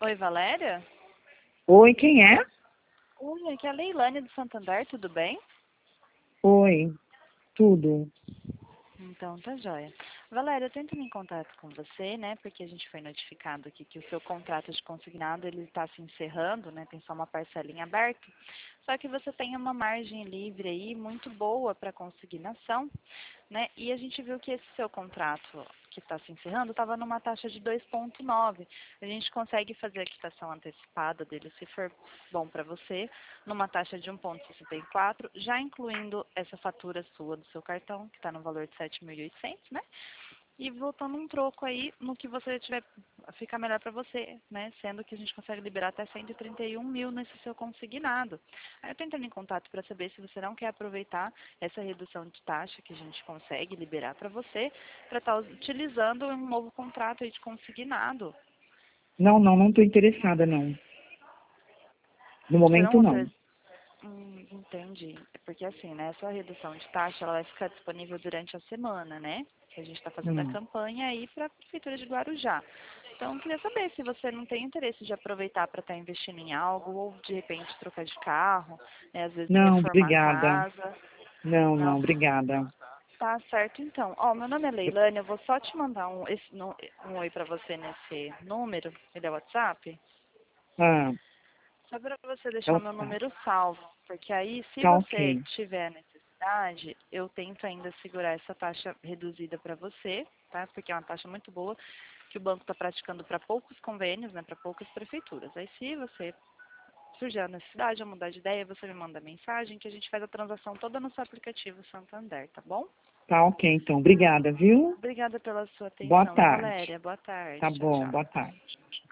Oi, Valéria? Oi, quem é? Oi, aqui é a Leilane do Santander, tudo bem? Oi, tudo. Então, tá joia. Valéria, eu tô entrando em contato com você, né, porque a gente foi notificado aqui que o seu contrato de consignado, ele está se encerrando, né, tem só uma parcelinha aberta, só que você tem uma margem livre aí muito boa para consignação, né, e a gente viu que esse seu contrato que está se encerrando estava numa taxa de 2,9. A gente consegue fazer a quitação antecipada dele, se for bom para você, numa taxa de 1,64, já incluindo essa fatura sua do seu cartão, que está no valor de 7.800, né? E voltando um troco aí no que você tiver, fica melhor para você, né? Sendo que a gente consegue liberar até 131 mil nesse seu consignado. Aí eu tô entrando em contato para saber se você não quer aproveitar essa redução de taxa que a gente consegue liberar para você, para estar utilizando um novo contrato aí de consignado. Não estou interessada, não. No Você momento, não não. usa. Entendi. É porque assim, né, essa redução de taxa ela vai ficar disponível durante a semana, né? Que a gente está fazendo a Hum. campanha aí para a Prefeitura de Guarujá. Então, eu queria saber se você não tem interesse de aproveitar para estar investindo em algo ou de repente trocar de carro, né, às vezes Não, reformar a obrigada. casa. Não, Não? obrigada. Tá certo, então. Ó, meu nome é Leilane, eu vou só te mandar um oi para você nesse número, ele é WhatsApp. Ah, Só para você é deixar o meu tá. número salvo, porque aí, se Tá você ok. tiver necessidade, eu tento ainda segurar essa taxa reduzida para você, tá? Porque é uma taxa muito boa que o banco está praticando para poucos convênios, né? Para poucas prefeituras. Aí, se você surgir a necessidade ou mudar de ideia, você me manda mensagem que a gente faz a transação toda no seu aplicativo Santander, tá bom? Tá ok, então. Obrigada, viu? Obrigada pela sua Boa atenção, tarde. Valéria. Boa tarde. Tá Tchau, bom, tchau. boa tarde.